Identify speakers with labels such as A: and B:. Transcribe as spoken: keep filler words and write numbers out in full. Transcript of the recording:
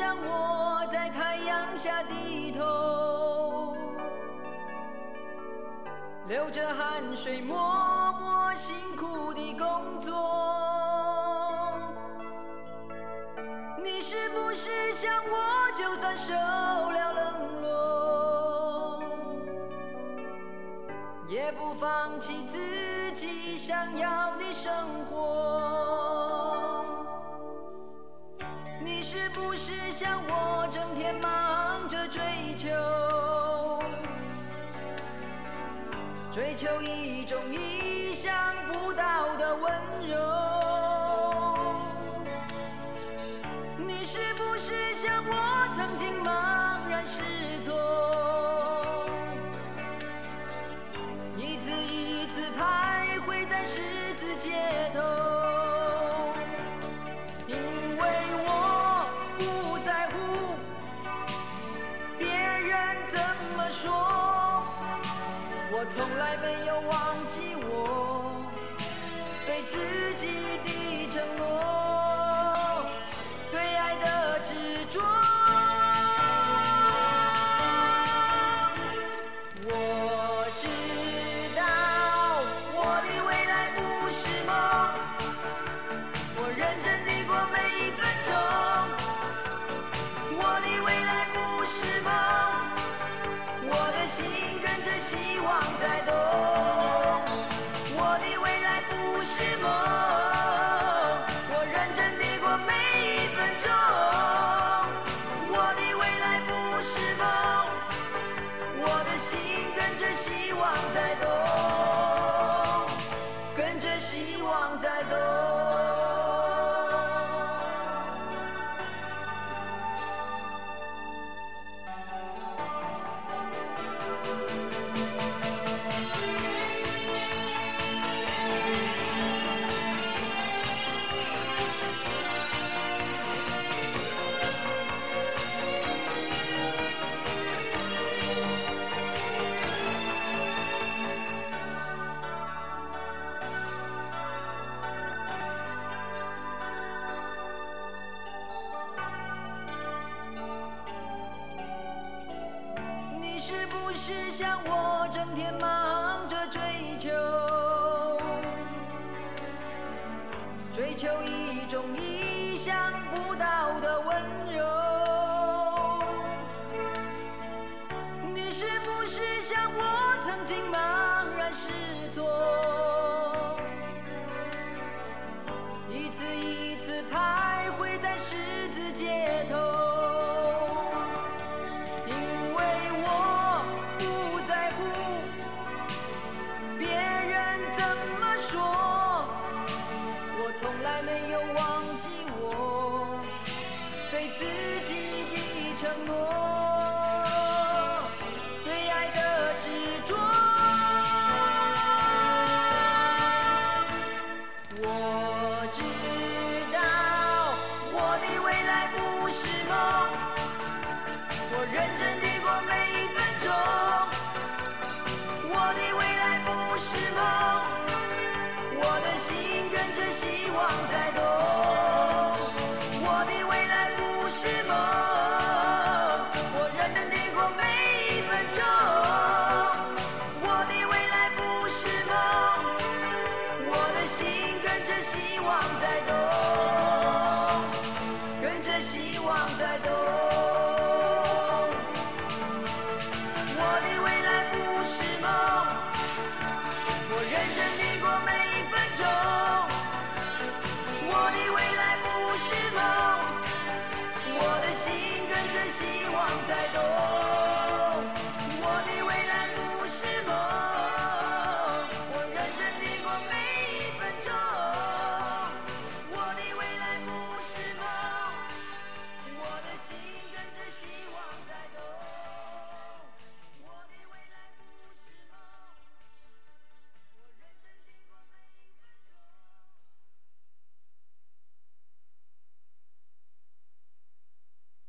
A: 像我在太阳下低头，流着汗水默默辛苦地工作。你是不是像我，就算受了冷落，也不放弃自己想要的生活？你是不是像我，整天忙着追求，追求一种意想不到的温柔？你是不是像我，曾经茫然失措，一次一次徘徊在十字街头？因为我不在乎别人怎么说，我从来没有忘记我对自己的承诺，对爱的执着。我知道我的未来不是梦，我认真地过每一分钟。我的未来不是梦，我的心跟着希望在动。我的未来不是梦，我认真地过每一分钟。我的未来不是梦，我的心跟着希望在动，跟着希望在动。你是不是像我，整天忙着追求，追求一种意想不到的温柔？你是不是像我，曾经茫然失措，一次一次徘徊在十字街头？从来没有忘记我对自己的承诺，对爱的执着。我知道我的未来不是梦，我认真地过每一分钟。我的未来不是梦，